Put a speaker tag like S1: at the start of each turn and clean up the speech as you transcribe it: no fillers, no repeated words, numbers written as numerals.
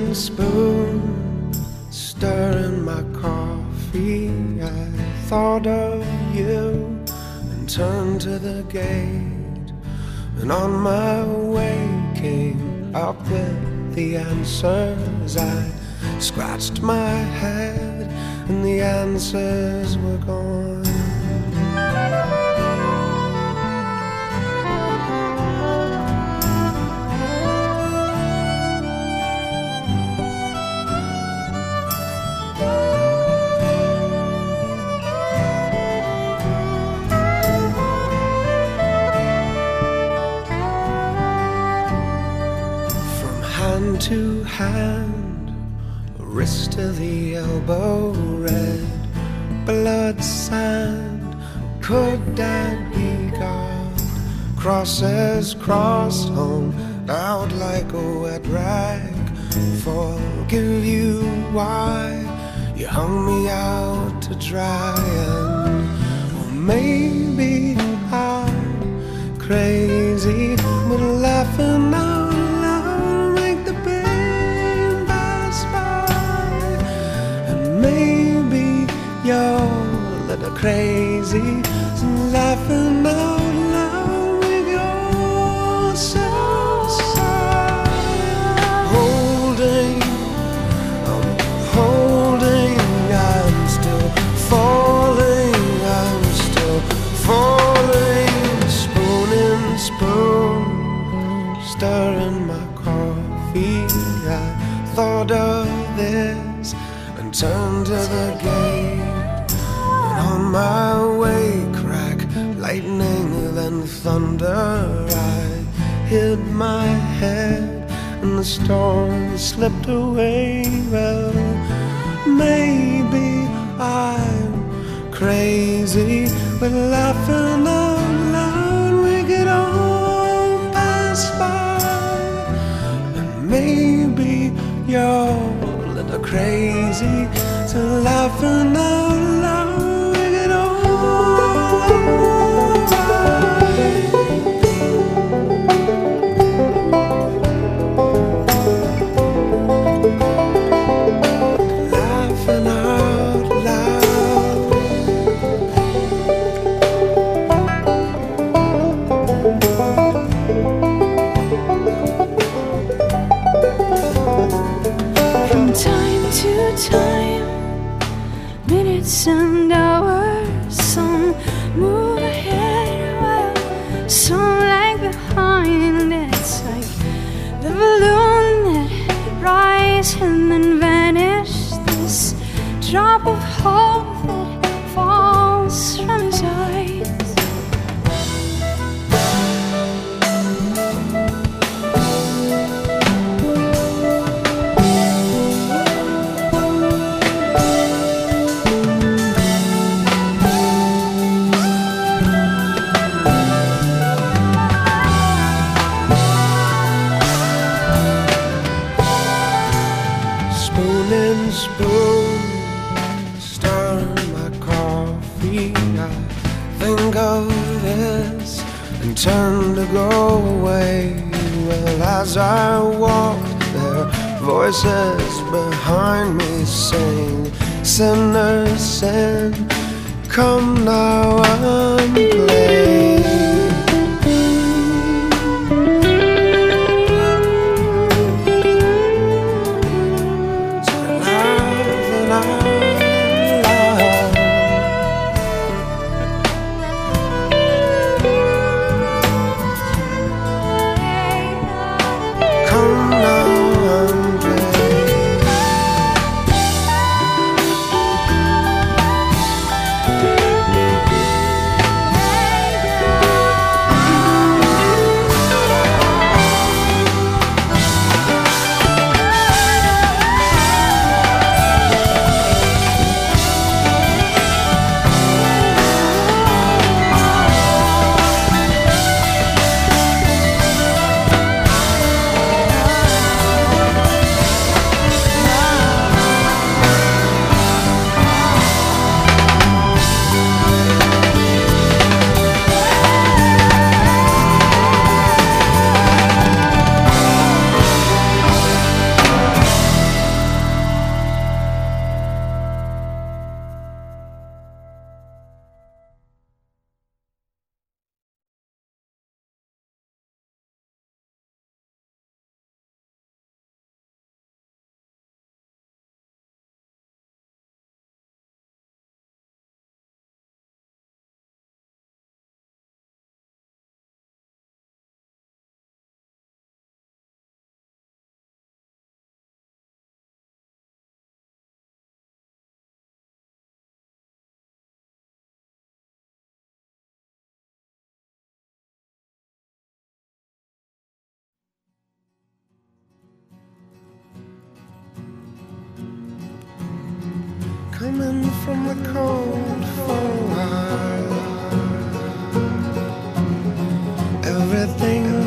S1: and spoon, stirring my coffee. I thought of you and turned to the gate, and on my way came up with the answers. I scratched my head and the answers were gone. Hand to hand, wrist to the elbow, red blood sand. Could that be God? Crosses cross hung out like a wet rag. Forgive you why you hung me out to dry. And or maybe I'm crazy, but laughing out you're a little crazy, so laughing out loud with your sad. Holding, I'm holding, I'm still falling, I'm still falling. Spoon in spoon, stirring my coffee. I thought of this and turned to the gate. On my way, crack, lightning, then thunder. I hid my head and the storm slipped away. Well, maybe I'm crazy, but laughing out loud we could all pass by. And maybe you're a little crazy, so laughing out loud.
S2: Time, minutes and hours, some move ahead while some lag behind. It's like the balloon that rises and then vanishes, this drop of hope that falls from his eyes.
S1: Spoon in spoon, stirring my coffee. I think of this and turn to go away. Well, as I walked, there voices behind me sing, sinners sin, come now and play. coming from the cold for a while. Everything